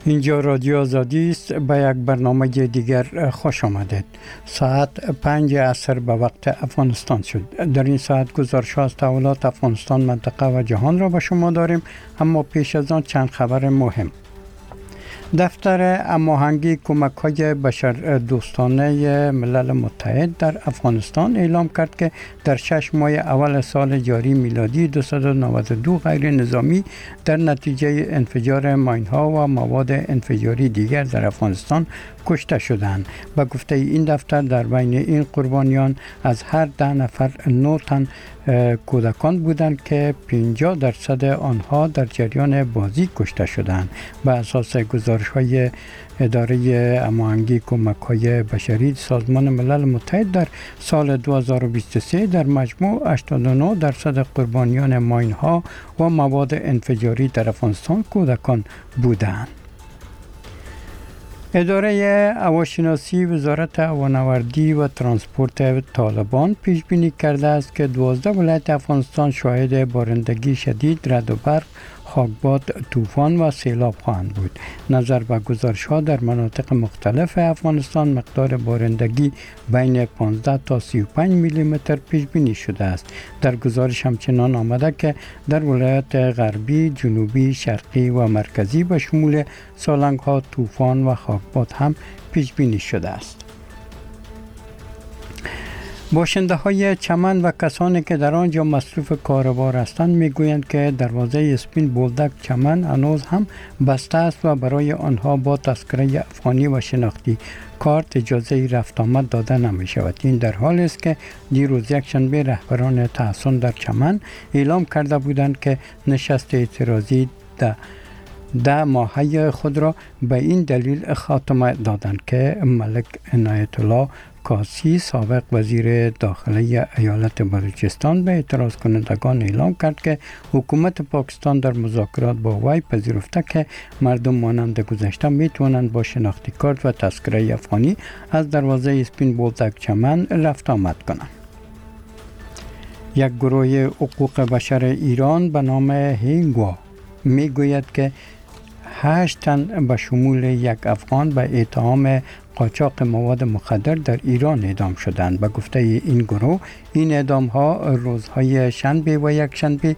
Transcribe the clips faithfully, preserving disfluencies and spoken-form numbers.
اینجا رادیو آزادی است. به یک برنامه دیگر خوش آمدید. ساعت پنج عصر به وقت افغانستان شد. در این ساعت گزارش از تحولات افغانستان، منطقه و جهان را به شما داریم، اما پیش از آن چند خبر مهم. دفتر هماهنگی کمک‌های بشردوستانه ملل متحد در افغانستان اعلام کرد که در شش ماه اول سال جاری میلادی دویست و نود و دو غیر نظامی در نتیجه انفجار ماین‌ها و مواد انفجاری دیگر در افغانستان کشته شدند. به گفته این دفتر در بین این قربانیان از هر ده نفر نه تن کودکان بودند که پنجاه درصد آنها در جریان بازی کشته شدند. به اساس گزارش‌های اداره هماهنگی کمک‌های بشری سازمان ملل متحد در سال دو هزار و بیست و سه در مجموع هشتاد و نه درصد قربانیان ماین‌ها و مواد انفجاری در افغانستان کودکان بودند. اداره هواشناسی وزارت هوانوردی و ترانسپورت طالبان پیش بینی کرده است که دوازده ولایت افغانستان شاهد بارندگی شدید، رعد و برق، خاکباد، طوفان و سیلاب خواهند بود. نظر به گزارش‌ها در مناطق مختلف افغانستان مقدار بارندگی بین پانزده تا سی و پنج میلی متر پیش بینی شده است. در گزارش همچنان آمده که در ولایت غربی، جنوبی، شرقی و مرکزی به شمول سالنگ‌ها، طوفان و خاکباد هم پیش بینی شده است. باشنده های چمن و کسانی که در آنجا مصروف کاروبار هستند میگویند که دروازه اسپین بولدک چمن هنوز هم بسته است و برای آنها با تذکره افغانی و شناختی کارت اجازه رفت آمد داده نمی شود. این در حالی است که دیروز یک شنبه رهبران تحصن در چمن اعلام کرده بودند که نشست اعتراضی ده ده ماهه خود را به این دلیل خاتمه دادند که ملک عنایت الله کاسی سابق وزیر داخلی ایالت بلوچستان به اعتراض کنندگان اعلام کرد که حکومت پاکستان در مذاکرات با وی پذیرفته که مردم مانند گذشته میتوانند با شناختی کارت و تذکره افغانی از دروازه اسپین بولدک چمن رفت آمد کنند. یک گروه حقوق بشر ایران به نام هینگوا میگوید که هشت تن به شمول یک افغان به اتهام قاچاق مواد مخدر در ایران اعدام شدند. به گفته این گروه این اعدام ها روزهای شنبه و یک شنبه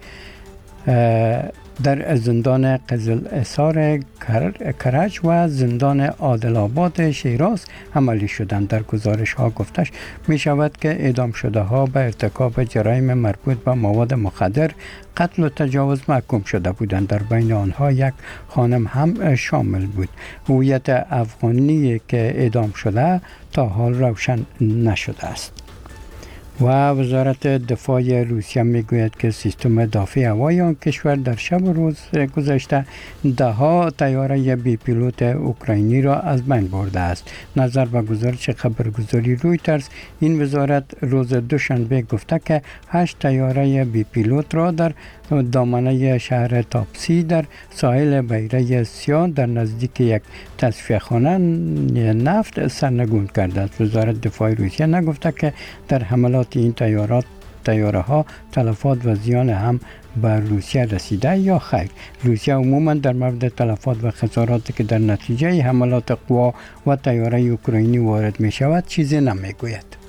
در زندان قزل‌حصار کرج و زندان عادل آباد شیراز عملی شدند. در گزارش ها گفتش می شود که اعدام شده ها به ارتکاب جرایم مربوط به مواد مخدر، قتل و تجاوز محکوم شده بودند. در بین آنها یک خانم هم شامل بود. هویت افغانی که اعدام شده تا حال روشن نشده است. و وزارت دفاع روسیه میگوید که سیستم دفاعی هوایی آن کشور در شب و روز گذشته ده ها طیاره بی پیلوت اوکراینی را از بین برده است. نظر به گزارش خبرگزاری رویترز، این وزارت روز دوشنبه گفته که هشت طیاره بی پیلوت را در دامنه شهر تاپسی در ساحل بحیره سیاه در نزدیک یک تصفیه خانه نفت سرنگون کرده است. وزارت دفاع روسیه نگفته که در حملات این طیارات طیاره ها تلفات و زیان هم بر روسیه رسیده یا خیر. روسیه عموما در مورد تلفات و خساراتی که در نتیجه حملات قوا و طیاره اوکراینی وارد می شود چیزی نمی گوید.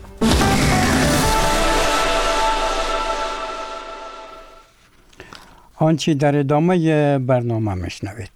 آنچه در ادامه برنامه میشنوید.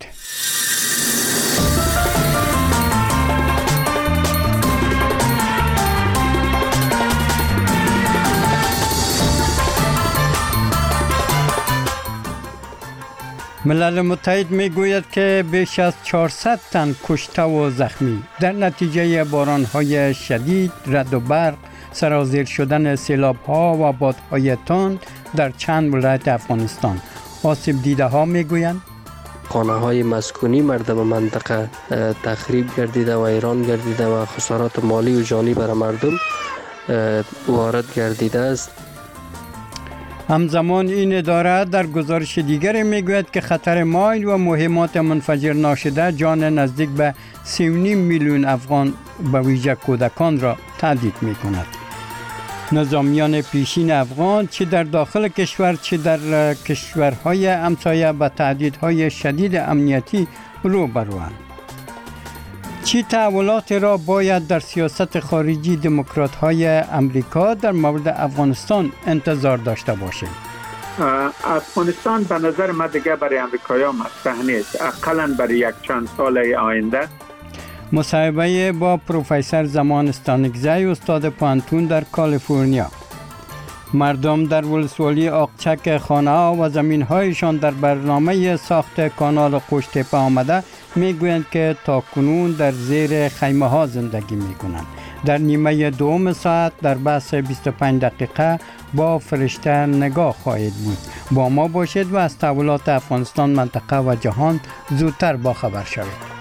ملل متحد میگوید که بیش از چهارصد تن کشته و زخمی در نتیجه باران‌های شدید، رعد و برق، سرازیر شدن سیلاب‌ها و بادهای تند در چند ولایت افغانستان. آسیب دیده ها میگویند خانه های مسکونی مردم منطقه تخریب گردیده و ویران گردیده و خسارات مالی و جانی بر مردم وارد گردیده است. همزمان این اداره در گزارش دیگری میگوید که خطر ماین و مهمات منفجر ناشده جان نزدیک به سی و نیم میلیون افغان به ویژه کودکان را تهدید میکند. نظامیان پیشین افغان چه در داخل کشور چه در کشورهای همسایه به تهدیدهای شدید امنیتی روبروند. چی تحولات را باید در سیاست خارجی دموکرات های امریکا در مورد افغانستان انتظار داشته باشیم؟ افغانستان به نظر من دیگه برای امریکایی‌ها مطرح نیست، اقلاً برای یک چند سال آینده. مصاحبه با پروفسور زمان استانکزی استاد پوهنتون در کالیفرنیا. مردم در ولسوالی آقچک خانه ها و زمین هایشان در برنامه ساخت کانال قوشتپه آمده میگویند که تا کنون در زیر خیمه ها زندگی میکنند. در نیمه دوم ساعت در بحث بیست و پنج دقیقه با فرشته نگاه خواهید بود. با ما باشید و از تحولات افغانستان، منطقه و جهان زودتر باخبر شوید.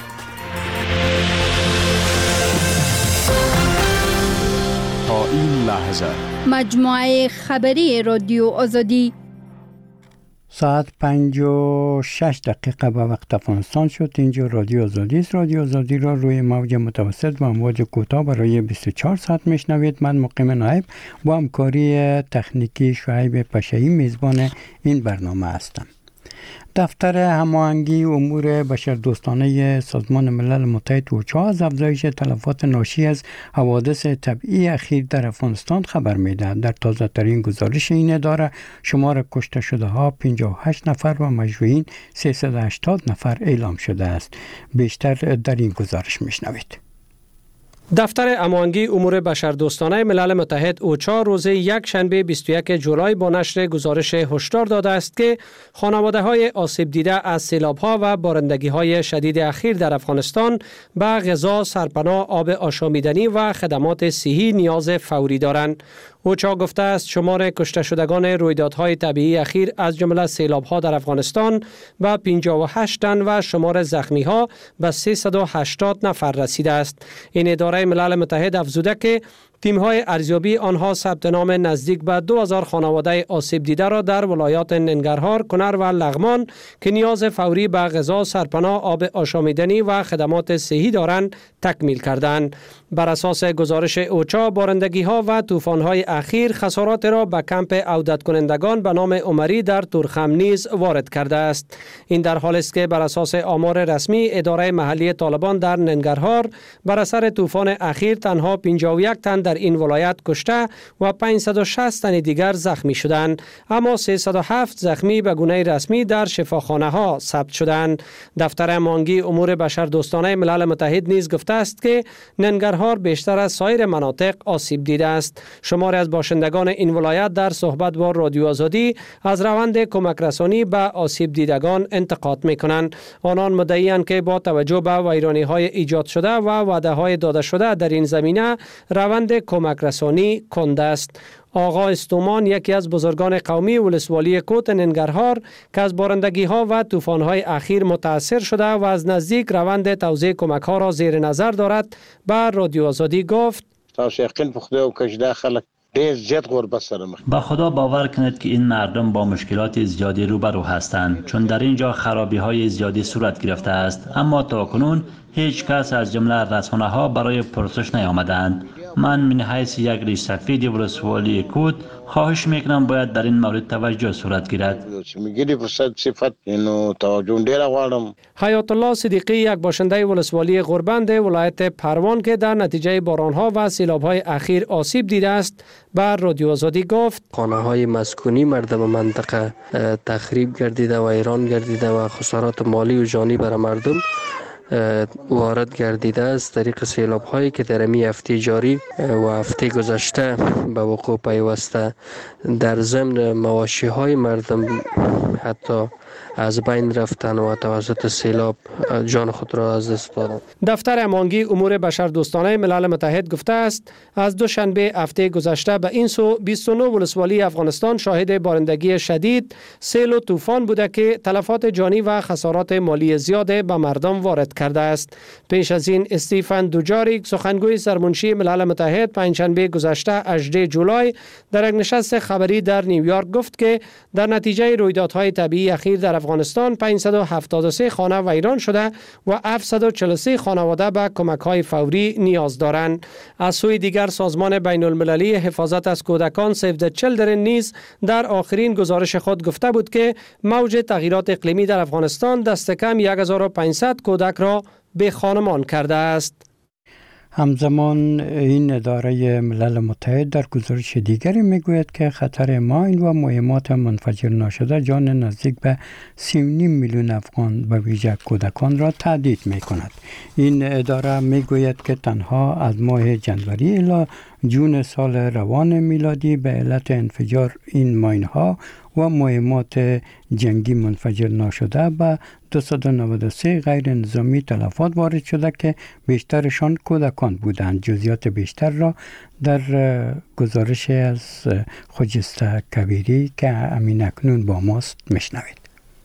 تا این لحظه مجموعه خبری رادیو آزادی ساعت پنج و شش دقیقه به وقت افغانستان شد. اینجا رادیو آزادی است. رادیو آزادی را روی موج متوسط و امواج کوتاه برای بیست و چهار ساعت میشنوید. من مقیم نایب با همکاری تکنیکی شعیب پشه‌ای میزبان این برنامه هستم. دفتر هماهنگی امور بشردوستانه سازمان ملل متحد اوچا از افزایش تلفات ناشی از حوادث طبیعی اخیر در افغانستان خبر می‌دهد. در تازه ترین گزارش این اداره شمار کشته شده ها پنجاه و هشت نفر و مجروحین سیصد و هشتاد نفر اعلام شده است. بیشتر در این گزارش میشنوید. دفتر هماهنگی امور بشردوستانه ملل متحد اوچا روز یک شنبه بیست و یک جولای با نشر گزارش هشدار داده است که خانواده های آسیب دیده از سیلاب ها و بارندگی های شدید اخیر در افغانستان به غذا، سرپناه، آب آشامیدنی و خدمات صحی نیاز فوری دارند. اوچا گفته است شمار کشته شدگان رویدادهای طبیعی اخیر از جمله سیلاب ها در افغانستان به پنجاه و هشت تن و شمار زخمی ها به سیصد و هشتاد نفر رسیده است. این اداره ملل متحد افزوده که تیم‌های ارزیابی آنها ثبت نام نزدیک به دو هزار خانواده آسیب دیده را در ولایات ننگرهار، کنر و لغمان که نیاز فوری به غذا، سرپناه، آب آشامیدنی و خدمات صحی دارند تکمیل کردند. بر اساس گزارش اوچا بارندگی‌ها و طوفان‌های اخیر خسارات را به کمپ عودت کنندگان به نام عمری در تورخم نیز وارد کرده است. این در حالی است که بر اساس آمار رسمی اداره محلی طالبان در ننگرهار بر اثر طوفان اخیر تنها پنجاه و یک تن در این ولایت کشته و پانصد و شصت تن دیگر زخمی شدند، اما سیصد و هفت زخمی به گونه رسمی در شفاخانه ها ثبت شدند. دفتر هماهنگی امور بشردوستانه ملل متحد نیز گفته است که ننگرهار بیشتر از سایر مناطق آسیب دیده است. شماری از باشندگان این ولایت در صحبت با رادیو آزادی از روند کمک رسانی به آسیب دیدگان انتقاد می‌کنند. آنان مدعی‌اند که با توجه به ویرانی‌های ایجاد شده و وعده‌های داده شده در این زمینه روند کمک رسانی کنده است. آقا استومان یکی از بزرگان قومی ولسوالی کوت ننگرهار که از بارندگی ها و طوفان های اخیر متاثر شده و از نزدیک روند توزیع کمک ها را زیر نظر دارد به رادیو آزادی گفت با خدا باور کنید که این مردم با مشکلات زیادی روبرو هستند، چون در اینجا خرابی های زیادی صورت گرفته است، اما تاکنون هیچ کس از جمله رسانه ها برای پرسش نیامدند. من من حیث یک ریش سفید ولسوالی کوت خواهش میکنم باید در این مورد توجه صورت گیرد. حیات الله صدیقی یک باشنده ولسوالی غربند ولایت پروان که در نتیجه بارانها و سیلاب‌های اخیر آسیب دیده است بر رادیو آزادی گفت خانه‌های مسکونی مردم منطقه تخریب گردیده و ویران گردیده و خسارات مالی و جانی بر مردم وارد گردیده است. طریق سیلاب هایی که در می هفته جاری و هفته گذشته به وقوع پیوسته، در ضمن مواشی های مردم حتی از بین رفتن و توسط سیلاب جان خود را از دست دادند. دفتر هماهنگی امور بشردوستانه ملل متحد گفته است از دوشنبه هفته گذشته به این سو بیست و نه ولسوالی افغانستان شاهد بارندگی شدید، سیل و طوفان بوده که تلفات جانی و خسارات مالی زیاد به مردم وارد کرده است. پیش از این استیفن دوجاریک سخنگوی سرمنشی ملل متحد پنجشنبه گذشته هجدهم جولای در یک نشست خبری در نیویورک گفت که در نتیجه رویدادهای طبیعی اخیر در در افغانستان پانصد و هفتاد و سه خانه ویران شده و هفتصد و چهل و سه خانواده به کمک‌های فوری نیاز دارند. از سوی دیگر سازمان بین المللی حفاظت از کودکان سیو د چیلدرن نیز در آخرین گزارش خود گفته بود که موج تغییرات اقلیمی در افغانستان دست کم یک هزار و پانصد کودک را به خانمان کرده است. همزمان این اداره ملل متحد در گزارش دیگری میگوید که خطر ماین و مهمات منفجر ناشده جان نزدیک به سی و نیم میلیون افغان به ویژه کودکان را تهدید میکند. این اداره میگوید که تنها از ماه جنوری الی جون سال روان میلادی به علت انفجار این ماین ها و مهمات جنگی منفجر ناشده به دویست و نود و سه غیر نظامی تلفات وارد شده که بیشترشان کودکان بودند. جزئیات بیشتر را در گزارش از خجسته کبیری که امین اکنون با ماست میشنوید.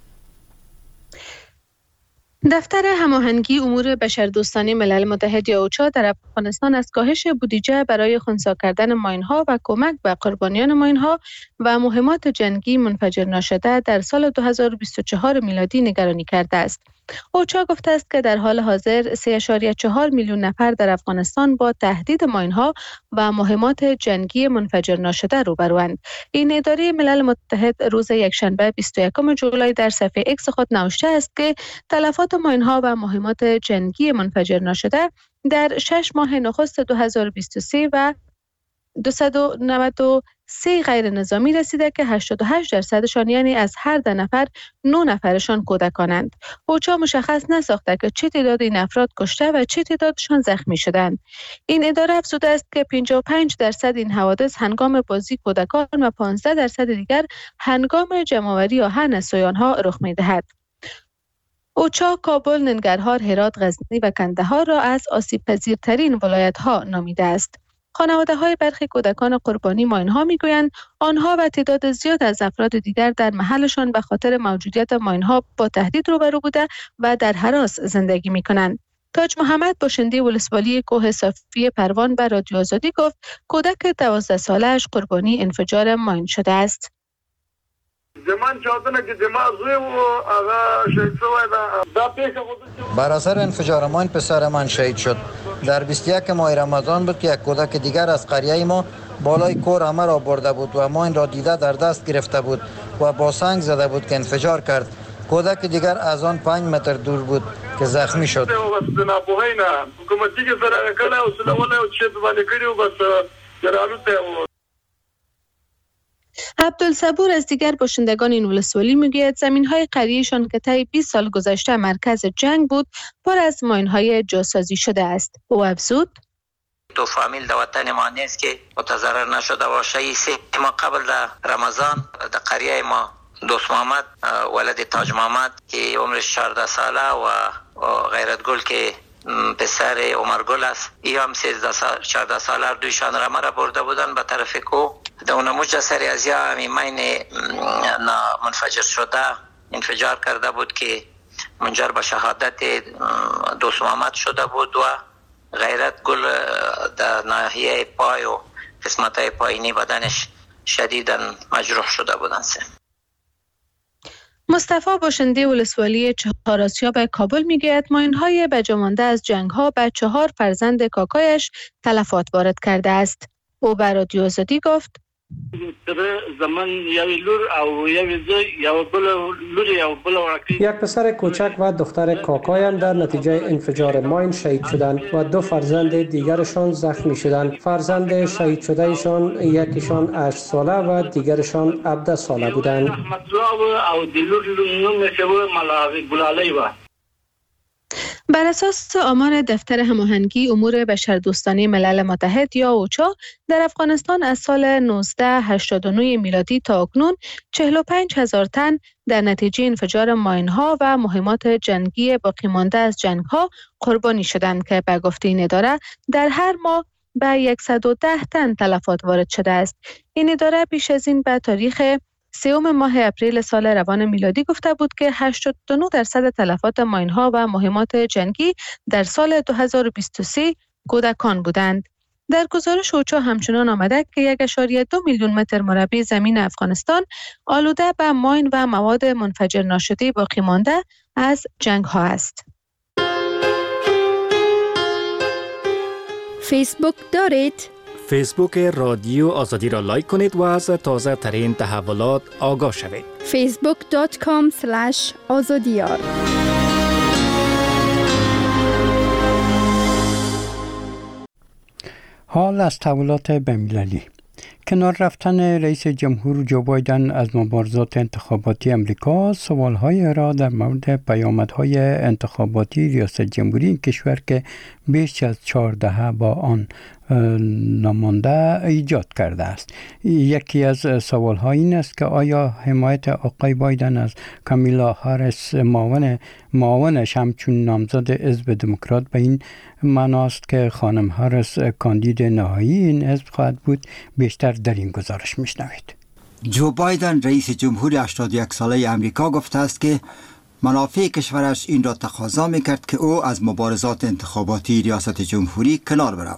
دفتر هماهنگی امور بشردوستانه ملل متحد یا اوچا در افغانستان از کاهش بودجه برای خنثی کردن ماین‌ها و کمک به قربانیان ماین‌ها و مهمات جنگی منفجر ناشده در سال دو هزار و بیست و چهار میلادی نگرانی کرده است. اوچا گفته است که در حال حاضر سه ممیز چهار میلیون نفر در افغانستان با تهدید ماین‌ها و مهمات جنگی منفجر ناشده روبروند. این اداره ملل متحد روز یکشنبه بیست و یکم جولای در صفحه ایکس خود نوشته است که تلفات ماین‌ها و مهمات جنگی منفجر ناشده در شش ماه نخست دو هزار و بیست و سه و دویست و نود و سه غیر نظامی رسیده که هشتاد و هشت درصدشان یعنی از هر ده نفر نه نفرشان کودکانند. اوچا مشخص نساخته که چه تعداد این افراد کشته و چه تعدادشان زخمی شدند. این اداره افزوده است که پنجاه و پنج درصد این حوادث هنگام بازی کودکان و پانزده درصد دیگر هنگام جمع‌آوری آهن از سویان‌ها رخ می‌دهد. اوچا کابل، ننگرهار، هرات، غزنی و کندهار را از آسیب‌پذیرترین ولایت‌ها نامیده است. خانواده‌های برخی کودکان قربانی ماین‌ها می‌گویند آنها و تعداد زیاد از افراد دیگر در محلشان به خاطر موجودیت ماین‌ها با تهدید روبرو بوده و در هراس زندگی می‌کنند. تاج محمد باشنده ولسوالی کوه صافی پروان به رادیو آزادی گفت کودک دوازده ساله‌اش قربانی انفجار ماین شده است. بر اثر انفجار ماین پسر من شهید شد. در بیست و یک ماه رمضان بود که یک کودک دیگر از قریه ما بالای کور همه را برده بود و ماین را دیده در دست گرفته بود و با سنگ زده بود که انفجار کرد. کودک دیگر از آن پنج متر دور بود که زخمی شد. عبدالصبور از دیگر باشندگان این ولسوالی میگوید زمین‌های قریه‌شان که طی بیست سال گذشته مرکز جنگ بود پر از ماین‌های جاسازی شده است. او افزود: دو فامیل در وطن ما نیست که متضرر نشده باشه. سه ما قبل در رمضان در قریه ما دوست محمد ولد تاج محمد که عمرش چهارده ساله و غیرت گل که پسر عمر گل است، ای هم سیزده سال چهارده ساله دویشان را مرا برده بودن به طرف کو. در اونموج سر از یا همی مین منفجر شده انفجار کرده بود که منجر به شهادت دوست محمد شده بود و غیرت گل در ناحیه پای و قسمت پایینی بدنش شدیداً مجروح شده بودند. مصطفی باشنده ولسوالی چهار آسیاب کابل میگوید ماین‌های بجامانده از جنگ‌ها به چهار فرزند کاکایش تلفات وارد کرده است. او به رادیو آزادی گفت: یک پسر کوچک و دختر کاکایم در نتیجه انفجار ماین شهید شدند و دو فرزند دیگرشان زخمی شدند. فرزند شهید شده ایشان یکیشان هشت ساله و دیگرشان هفده ساله بودند. بر اساس آمار دفتر هماهنگی امور بشردوستانه ملل متحد یا اوچا در افغانستان از سال نوزده هشتاد و نه میلادی تا اکنون چهل و پنج هزار تن در نتیجه انفجار ماین‌ها و مهمات جنگی باقی مانده از جنگ‌ها قربانی شدند که به گفته این اداره در هر ماه به صد و ده تن تلفات وارد شده است. این اداره پیش از این به تاریخ سوم ماه اپریل سال روان میلادی گفته بود که هشتاد و نه درصد تلفات ماین‌ها و مهمات جنگی در سال دو هزار و بیست و سه کودکان بودند. در گزارش اوچا همچنان آمده که یک ممیز دو میلیون متر مربع زمین افغانستان آلوده به ماین و مواد منفجر ناشده باقی مانده از جنگ ها است. فیسبوک دارید؟ فیسبوک رادیو آزادی را لایک کنید و از تازه ترین تحولات آگاه شوید. فیسبوک دات کام اسلش آزادیار. حال از تحولات بین‌المللی. کنار رفتن رئیس جمهور جو بایدن از مبارزات انتخاباتی امریکا، سوال‌های را در مورد پیامدهای انتخاباتی ریاست جمهوری این کشور که بیش از چهار دهه با آن نمانده ایجاد کرده است. یکی از سوال‌ها این است که آیا حمایت آقای بایدن از کامیلا هاریس معاون معاونش همچون نامزد حزب دموکرات به این معناست که خانم هاریس کاندید نهایی این حزب خواهد بود؟ بیشتر در این گزارش میشنوید. جو بایدن رئیس جمهور هشتاد و یک ساله امریکا گفته است که منافع کشورش این را تقاضا می‌کرد که او از مبارزات انتخاباتی ریاست جمهوری کنار برود.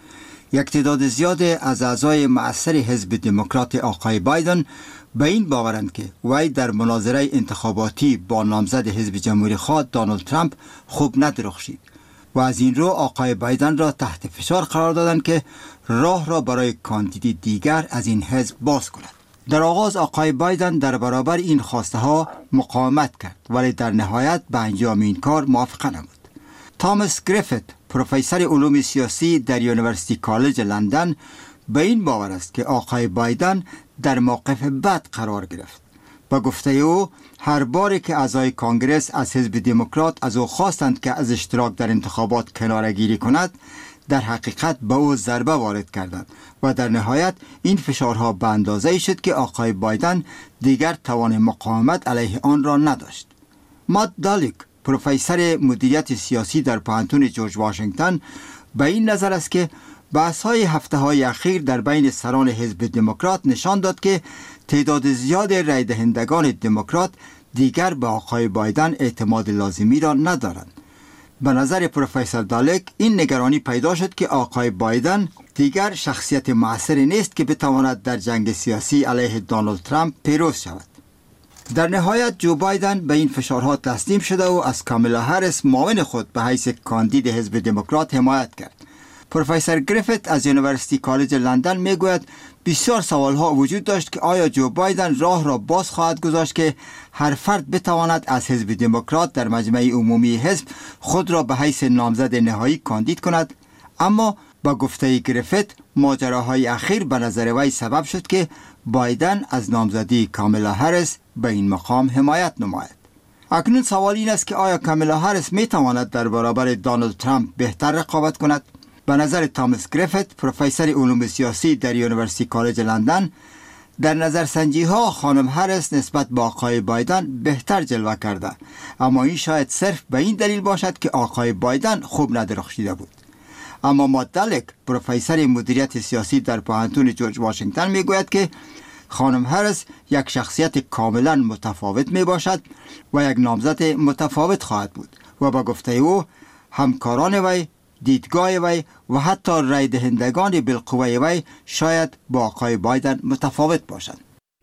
یک تعداد زیاد از اعضای مؤثر حزب دموکرات آقای بایدن به این باورند که وی در مناظره انتخاباتی با نامزد حزب جمهوری خواه دونالد ترامپ خوب ندرخشید و از این رو آقای بایدن را تحت فشار قرار دادند که راه را برای کاندید دیگر از این حزب باز کند. در آغاز آقای بایدن در برابر این خواسته ها مقاومت کرد ولی در نهایت به انجام این کار موافقه نمود. تامس گریفیت، پروفسور علوم سیاسی در یونیورسیتی کالج لندن، به این باور است که آقای بایدن در موقف بد قرار گرفت. با گفته او هر باری که اعضای کانگرس از حزب دموکرات از او خواستند که از اشتراک در انتخابات کناره‌گیری کند، در حقیقت به او ضربه وارد کردند و در نهایت این فشارها به اندازه‌ای شد که آقای بایدن دیگر توان مقاومت علیه آن را نداشت. مات دالیک، پروفسور مدیریت سیاسی در پوهنتون جورج واشنگتن، به این نظر است که بحث‌های هفته‌های اخیر در بین سران حزب دموکرات نشان داد که تعداد زیاد رای دهندگان دموکرات دیگر به آقای بایدن اعتماد لازمی را ندارند. به نظر پروفسور دالک این نگرانی پیدا شد که آقای بایدن دیگر شخصیت مؤثری نیست که بتواند در جنگ سیاسی علیه دونالد ترامپ پیروز شود. در نهایت جو بایدن به این فشارها تسلیم شده و از کامیلا هاریس معاون خود به حیث کاندید حزب دموکرات حمایت کرد. پروفسور گریفیت از یونیورسیتی کالج لندن میگوید بسیار سوالها وجود داشت که آیا جو بایدن راه را باز خواهد گذاشت که هر فرد بتواند از حزب دموکرات در مجمع عمومی حزب خود را به حیث نامزد نهایی کاندید کند. اما با گفته گریفیت ماجراهای اخیر به نظر وی سبب شد که بایدن از نامزدی کامیلا هاریس به این مقام حمایت نماید. اکنون سوال این است که آیا کامیلا هاریس می تواند در برابر دونالد ترامپ بهتر رقابت کند؟ به نظر تامس گریفیت، پروفسور علوم سیاسی در یونیورسیتی کالج لندن، در نظرسنجی ها خانم هاریس نسبت به آقای بایدن بهتر جلوه کرده، اما این شاید صرف به این دلیل باشد که آقای بایدن خوب ندرخشیده بود. اما مات دالک، پروفسور مدیریت سیاسی در پوهنتون جورج واشنگتن میگوید که خانم هاریس یک شخصیت کاملا متفاوت می باشد و یک نامزد متفاوت خواهد بود و با گفته او همکاران وی، دیدگاه وی و حتی رای دهندگان بالقوه وی شاید با آقای بایدن متفاوت باشند.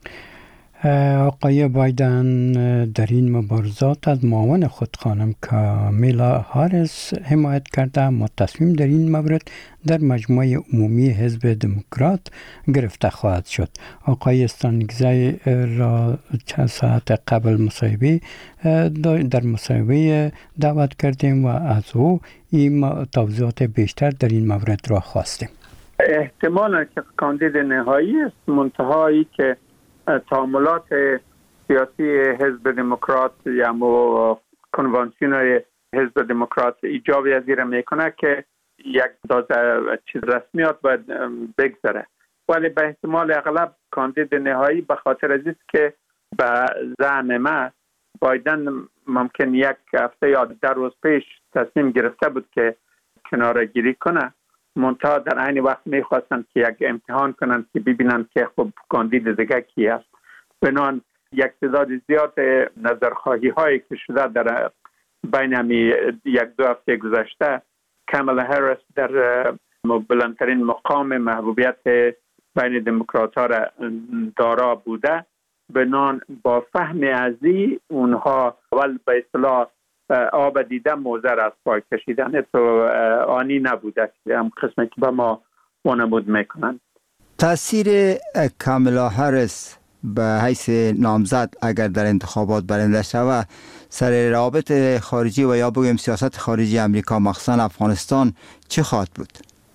آقای بایدن در این مبارزات از معاون خود خانم کامیلا هاریس حمایت کرده، اما تصمیم در این مورد در مجمع عمومی حزب دموکرات گرفته خواهد شد. آقای استانگزی را چند ساعت قبل مصاحبه در مصاحبه دعوت کردیم و از او این توضیحات بیشتر در این مورد را خواستیم. احتمال که کاندید نهایی است، منتهایی که تعاملات سیاسی حزب دموکرات یا مو کنوانسیون حزب دموکرات ایجاب یزیر میکنه که یک دازه چیز رسمیات باید بگذره، ولی به احتمال اغلب کاندید نهایی به خاطر از است که به زعم ما بایدن ممکن یک هفته یا ده روز پیش تصمیم گرفته بود که کناره گیری کنه، منتها در عین وقت میخواستند که یک امتحان کنند که ببینند که خب کاندید دیگه کی است. بنان یک تعداد زیاد نظرخواهی هایی که شده در بین همی یک دو هفته گذشته، کامالا هاریس در بلندترین مقام محبوبیت بین دموکرات ها را دارا بوده، بنان با فهم ازی اونها اول به اصطلاح آب دیده موزر از پای کشیدن تو آنی نبوده که هم قسمی که به ما وانمود میکنن. تاثیر کاملا هریس به حیث نامزد اگر در انتخابات برنده شود سر روابط خارجی و یا بگویم سیاست خارجی امریکا مخصوصا افغانستان چه خواهد بود؟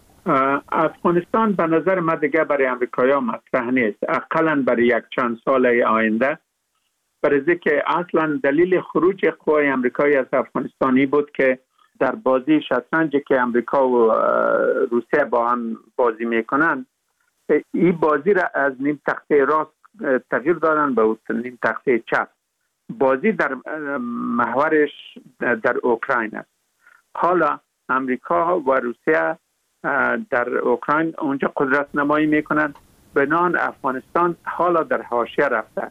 افغانستان به نظر من دیگه برای امریکایی‌ها مطرح نیست، اقلاً برای یک چند سال آینده، برای که اصلا دلیل خروج قوای امریکایی از افغانستانی بود که در بازی شطرنجی که امریکا و روسیه با هم بازی میکنن، این بازی را از نیم تخته راست تغییر دادن به نیم تخته چپ. بازی در محورش در اوکراین است. حالا امریکا و روسیه در اوکراین اونجا قدرت نمایی میکنن، بنان افغانستان حالا در حاشیه رفته.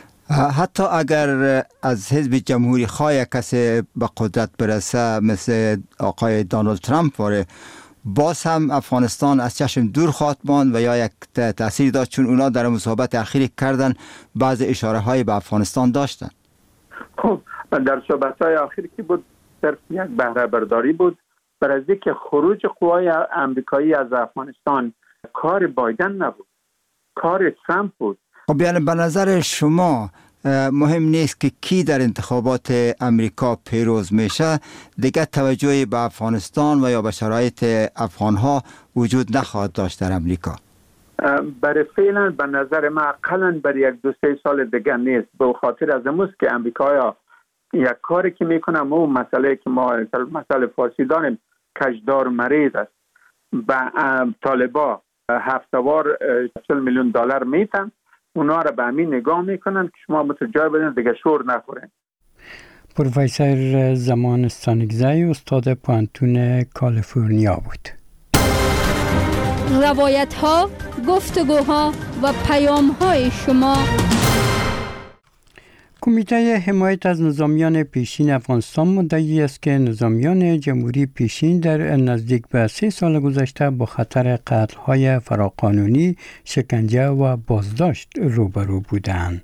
حتی اگر از حزب جمهوری خواه کسی به قدرت برسه مثل آقای دانالد ترامپ واره، باز هم افغانستان از چشم دور خواهد ماند و یا یک تأثیر داشت، چون اونا در مصاحبت اخیری کردن بعض اشاره های به افغانستان داشتن. خب در صحبت های آخری که بود صرف یک بهره برداری بود، برای اینکه خروج قوای امریکایی از افغانستان کار بایدن نبود، کار ترامپ بود. خب یعنی به نظر شما مهم نیست که کی در انتخابات امریکا پیروز میشه، دیگه توجهی به افغانستان و یا به شرایط افغانها وجود نخواهد داشت در امریکا؟ برای فعلا به نظر من اقلاً برای یک دو سه سال دیگه نیست، به خاطر از اموز که امریکایا یک کاری که میکنم و مسئله که ما مسئله فارسی داریم کجدار مریض است، به طالبا هفتوار چهل میلیون دلار میتن، اونا را به همین نگاه میکنن که شما متوجه بدین دیگه شور نخورین. پروفسور زمان استانگزی استاد پانتون کالیفرنیا بود. روایت ها، گفتگوها و پیام های شما. کمیته حمایت از نظامیان پیشین افغانستان مدعی است که نظامیان جمهوری پیشین در نزدیک به سه سال گذشته با خطر قتل‌های فراقانونی، شکنجه و بازداشت روبرو بودند.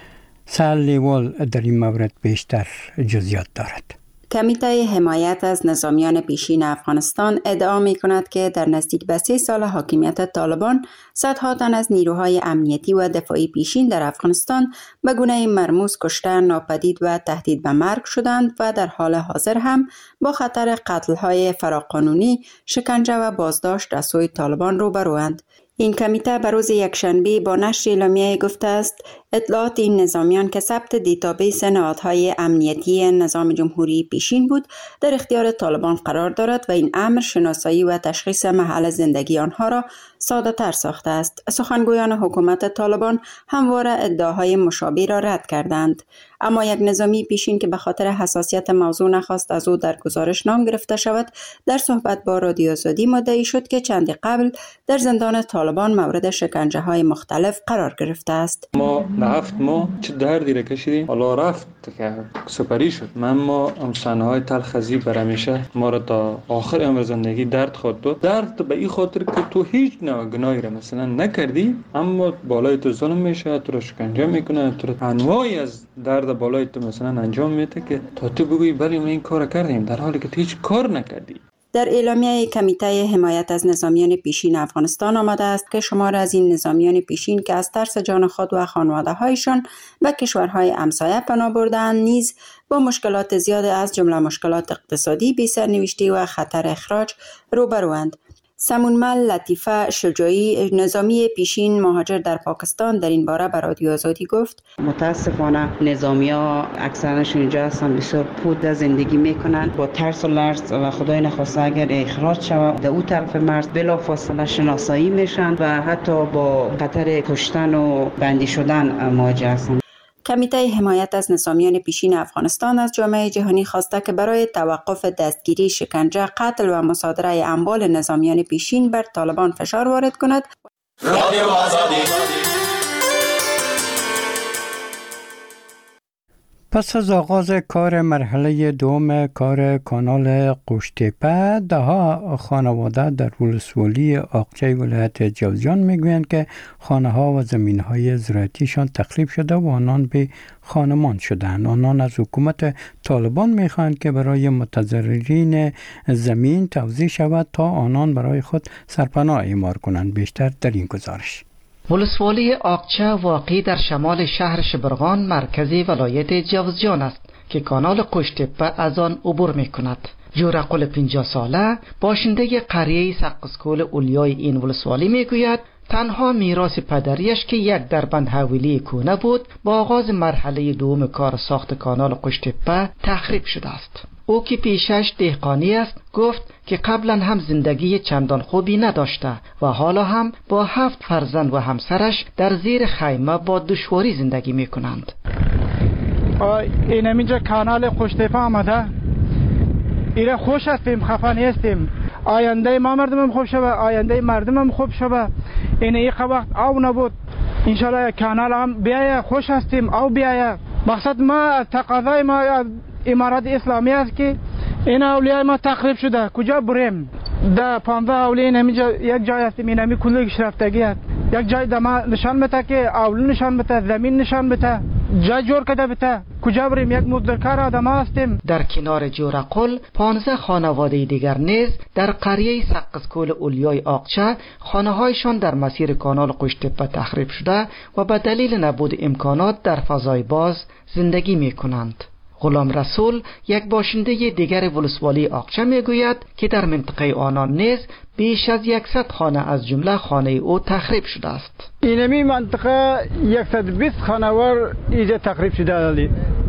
سال لیوال در این مورد بیشتر جزئیات دارد. کمیته حمایت از نظامیان پیشین افغانستان ادعا می کند که در نزدیک به سه سال حاکمیت طالبان صدها تن از نیروهای امنیتی و دفاعی پیشین در افغانستان به گونه مرموز کشته، ناپدید و تهدید به مرگ شدند و در حال حاضر هم با خطر قتل‌های فراقانونی، شکنجه و بازداشت از سوی طالبان روبروند. این کمیته به روز یکشنبه با نشر اعلامیه گفته است اطلاعات این نظامیان که ثبت دیتابیس نهادهای امنیتی نظام جمهوری پیشین بود در اختیار طالبان قرار دارد و این امر شناسایی و تشخیص محل زندگی آنها را ساده تر ساخته است. سخنگویان حکومت طالبان همواره ادعاهای مشابه را رد کردند، اما یک نظامی پیشین که به خاطر حساسیت موضوع نخواست از او در گزارش نام گرفته شود، در صحبت با رادیو آزادی مدعی شد که چندی قبل در زندان طالبان مورد شکنجه های مختلف قرار گرفته است. ما هفت ماه چه دردی را کشیدیم، حالا رفت که سپری شد، من ما صحنه های تلخ ازی بر همیشه ما را تا آخر عمر زندگی درد خود داد. درد به این خاطر که تو هیچ نوع گناهی را مثلا نکردی، اما بالای تو ظلم میشه، تو را شکنجه میکنه، تو را انواعی از درد بالای تو مثلا انجام میده که تا تو بگویی بله ما این کار کردیم، در حالی که تو هیچ کار نکردی. در اعلامیه کمیته حمایت از نظامیان پیشین افغانستان آمده است که شمار از این نظامیان پیشین که از ترس جان خود و خانواده‌هایشان به کشورهای همسایه پناه برده‌اند نیز با مشکلات زیاد از جمله مشکلات اقتصادی، بی‌سرنوشتی و خطر اخراج روبروند. سمونمل لطیفه شجاعی، نظامی پیشین مهاجر در پاکستان، در این باره به رادیو آزادی گفت متاسفانه نظامی‌ها اکثرشون اینجا هستن بسیار پوده زندگی میکنن با ترس و لرز و خدای نخواسته اگر اخراج شود در اون طرف مرز بلافاصله شناسایی میشن و حتی با خطر کشتن و بندی شدن مواجه هستند. کمیته حمایت از نظامیان پیشین افغانستان از جامعه جهانی خواسته که برای توقف دستگیری، شکنجه، قتل و مصادره اموال نظامیان پیشین بر طالبان فشار وارد کند. رادیو آزادی. پس از آغاز کار مرحله دوم کار کانال قوشتیپه، ده ها خانواده در ولسوالی آقچه ولایت جوزجان میگویند که خانه ها و زمین های زراعتیشان تخریب شده و آنان به خانمان شدند. آنان از حکومت طالبان میخواهند که برای متضررین زمین توزیع شود تا آنان برای خود سرپناه اعمار کنند. بیشتر در این گزارش. ولسوالی آقچه واقع در شمال شهر شبرغان مرکزی ولایت جوزجان است که کانال قوشتیپه از آن عبور می کند. جورقل پنجاه ساله باشنده قریه سقزکول اولیای این ولسوالی می گوید تنها میراث پدریش که یک دربند حویلی کونه بود با آغاز مرحله دوم کار ساخت کانال قوشتیپه تخریب شده است. او که پیشش دهقانی است گفت که قبلا هم زندگی چندان خوبی نداشته و حالا هم با هفت فرزند و همسرش در زیر خیمه با دشواری زندگی می کنند. این همینجا کانال قوشتیپه آمده، ایره خوش هستیم، خفه نیستیم. آینده ما مردمم خوب شده، آینده مردمم خوب شده. این ای وقت آو نبود، انشالله کانال هم بیایه، خوش هستیم او بیایه. مقصد ما تقاضای ما امارات اسلامی است که این اولیای ما تخریب شده، کجا بریم؟ ده پانزده اولیای همینجا یک جای هستیم، این همی کلی شرفتگی است. یک جای دما نشان بده که اول نشان بده، زمین نشان بده، جای جور کده بده، کجا بریم؟ یک مزدورکار آدم هستیم. در کنار جورقل پانزده خانواده دیگر نیز در قریه سقزکول اولیای آقچه خانه‌هایشان در مسیر کانال قوشتیپه تخریب شده و به دلیل نبود امکانات در فضای باز زندگی می کنند. غلام رسول یک باشنده دیگر ولسوالی آقچه میگوید که در منطقه آنان نیز بیش از صد خانه از جمله خانه او تخریب شده است. اینمی منطقه صد و بیست خانوار اینجا تخریب شده است.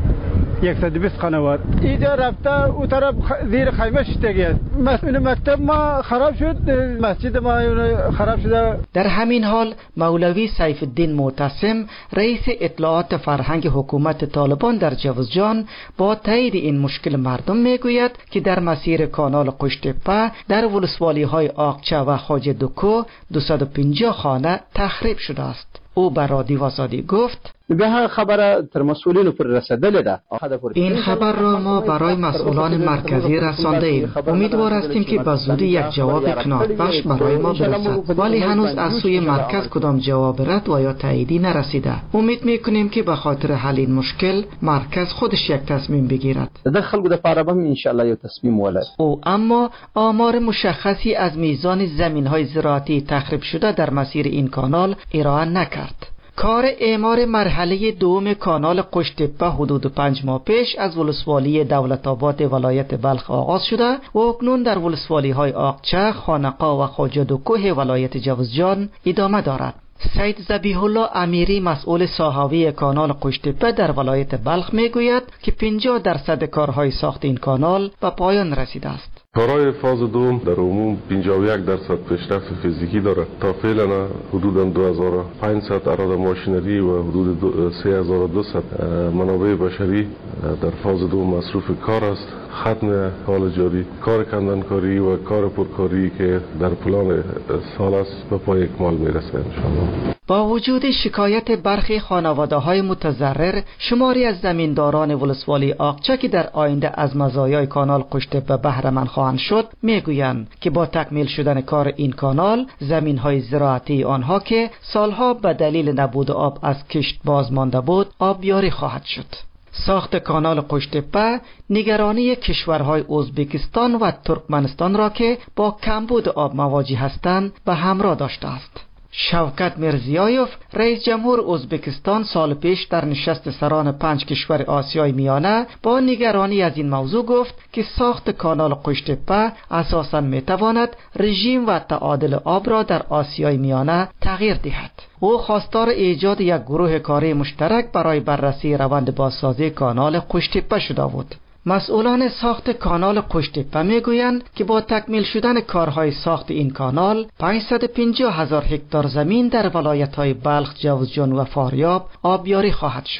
صد و بیست خانوار اینجا رفته او طرف زیر خیمه شدگی است. مسئول مکتب ما خراب شد، مسجد ما خراب شده. در همین حال مولوی سیف الدین معتصم رئیس اطلاعات فرهنگ حکومت طالبان در جوزجان با تایید این مشکل مردم میگوید که در مسیر کانال قوشتیپه در ولسوالی های آقچه و خواجه دکو دویست و پنجاه خانه تخریب شده است. او بر رادیو آزادی گفت به خبر تر مسئولین پر رسیدل ده. این خبر را ما برای مسئولان مرکزی رسانده ایم. امیدوار هستیم که به زودی یک جواب قناعت بخش برای ما برسد، ولی هنوز از سوی مرکز کدام جواب رد و یا تاییدی نرسیده. امید میکنیم که به خاطر حل این مشکل مرکز خودش یک تصمیم بگیرد. در خلق د پاره هم ان شاء الله یک تصمیم ولد. او اما آمار مشخصی از میزان زمین‌های زراعتی تخریب شده در مسیر این کانال ارائه نکرد. کار اعمار مرحله دوم کانال قوشتیپه حدود پنج ماه پیش از ولسوالی دولت آباد ولایت بلخ آغاز شده و اکنون در ولسوالی های آقچه، خانقا و خواجه دکوه ولایت جوزجان ادامه دارد. سید ذبیح الله امیری مسئول ساحوی کانال قوشتیپه در ولایت بلخ میگوید که پنجاه درصد کارهای ساخت این کانال به پایان رسیده است. کارهای فاز دوم در عموم پنجاه و یک درصد پیشرفت فیزیکی دارد. تا فعلا حدود دو هزار و پانصد اراده ماشینری و حدود سه هزار و دویست منابع بشری در فاز دوم مصروف کار است. ختم حال جاری کار کندنکاری و کار پرکاری که در پلان سال است به پای اکمال میرسه انشاءالله. با وجود شکایت برخی خانواده های متضرر، شماری از زمینداران ولسوالی آقچه که در آینده از مزایای کانال قوشتیپه بهره مند خواهند شد میگویند که با تکمیل شدن کار این کانال زمین های زراعتی آنها که سالها به دلیل نبود آب از کشت باز مانده بود آبیاری خواهد شد. ساخت کانال قوشتیپه نگرانی کشورهای ازبکستان و ترکمنستان را که با کمبود آب مواجه هستند به همراه داشته است. شوکت میرزیایوف رئیس جمهور ازبکستان سال پیش در نشست سران پنج کشور آسیای میانه با نگرانی از این موضوع گفت که ساخت کانال قوشتیپه اساساً میتواند رژیم و تعادل آب را در آسیای میانه تغییر دهد. او خواستار ایجاد یک گروه کاری مشترک برای بررسی روند بازسازی کانال قوشتیپه شده بود. مسئولان ساخت کانال قوشتیپه میگویند که با تکمیل شدن کارهای ساخت این کانال پانصد و پنجاه هزار هکتار زمین در ولایت‌های بلخ، جوزجان و فاریاب آبیاری خواهد شد.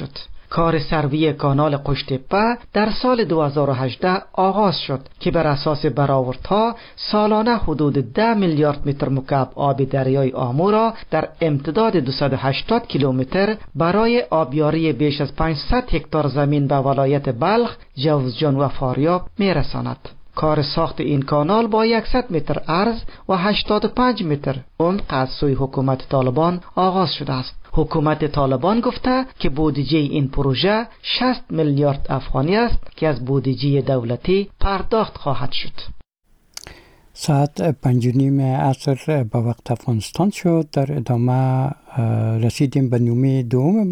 کار سروی کانال قشتپه در سال دو هزار و هجده آغاز شد که بر اساس برآوردها سالانه حدود ده میلیارد متر مکعب آب دریای آمو را در امتداد دویست و هشتاد کیلومتر برای آبیاری بیش از پانصد هکتار زمین به ولایت بلخ، جوزجان و فاریاب میرساند. کار ساخت این کانال با صد متر عرض و هشتاد و پنج متر عمق از سوی حکومت طالبان آغاز شده است. حکومت طالبان گفته که بودجه این پروژه شصت میلیارد افغانی است که از بودجه دولتی پرداخت خواهد شد. ساعت پنج و نیم عصر به وقت افغانستان شد. در ادامه رسیدیم به نومه دوم